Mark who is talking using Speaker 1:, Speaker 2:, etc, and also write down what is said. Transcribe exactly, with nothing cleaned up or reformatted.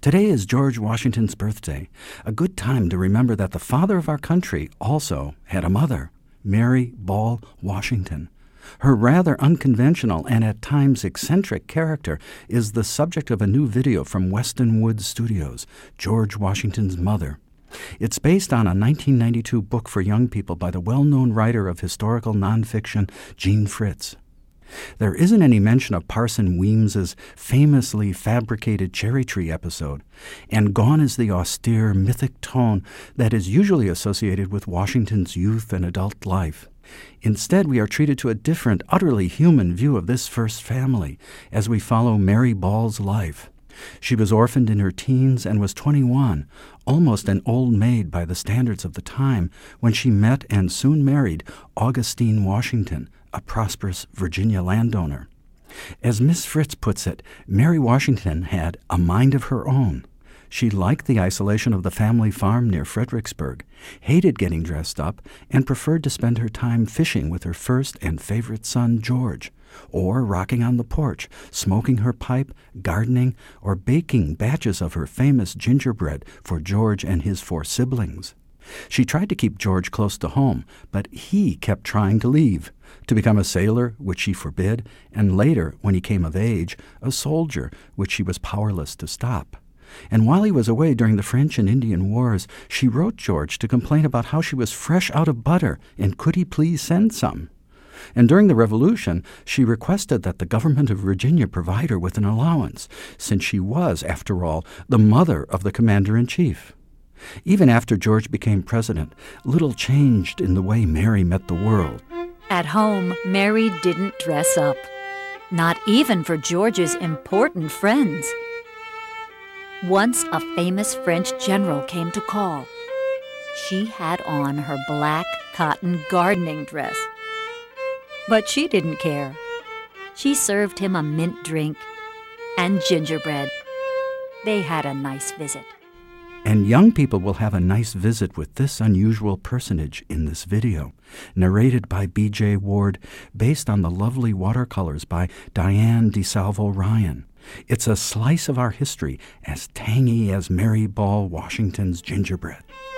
Speaker 1: Today is George Washington's birthday, a good time to remember that the father of our country also had a mother, Mary Ball Washington. Her rather unconventional and at times eccentric character is the subject of a new video from Weston Woods Studios, George Washington's Mother. It's based on a nineteen ninety-two book for young people by the well-known writer of historical nonfiction, Gene Fritz. There isn't any mention of Parson Weems's famously fabricated cherry tree episode, and gone is the austere, mythic tone that is usually associated with Washington's youth and adult life. Instead, we are treated to a different, utterly human view of this first family as we follow Mary Ball's life. She was orphaned in her teens and was twenty-one, almost an old maid by the standards of the time, when she met and soon married Augustine Washington, a prosperous Virginia landowner. As Miss Fritz puts it, Mary Washington had a mind of her own. She liked the isolation of the family farm near Fredericksburg, hated getting dressed up, and preferred to spend her time fishing with her first and favorite son, George, or rocking on the porch, smoking her pipe, gardening, or baking batches of her famous gingerbread for George and his four siblings. She tried to keep George close to home, but he kept trying to leave, to become a sailor, which she forbid, and later, when he came of age, a soldier, which she was powerless to stop. And while he was away during the French and Indian Wars, she wrote George to complain about how she was fresh out of butter and could he please send some. And during the Revolution, she requested that the government of Virginia provide her with an allowance, since she was, after all, the mother of the commander-in-chief. Even after George became president, little changed in the way Mary met the world.
Speaker 2: At home, Mary didn't dress up, not even for George's important friends. Once a famous French general came to call. She had on her black cotton gardening dress. But she didn't care. She served him a mint drink and gingerbread. They had a nice visit.
Speaker 1: And young people will have a nice visit with this unusual personage in this video, narrated by B J Ward, based on the lovely watercolors by Diane DeSalvo Ryan. It's a slice of our history as tangy as Mary Ball Washington's gingerbread.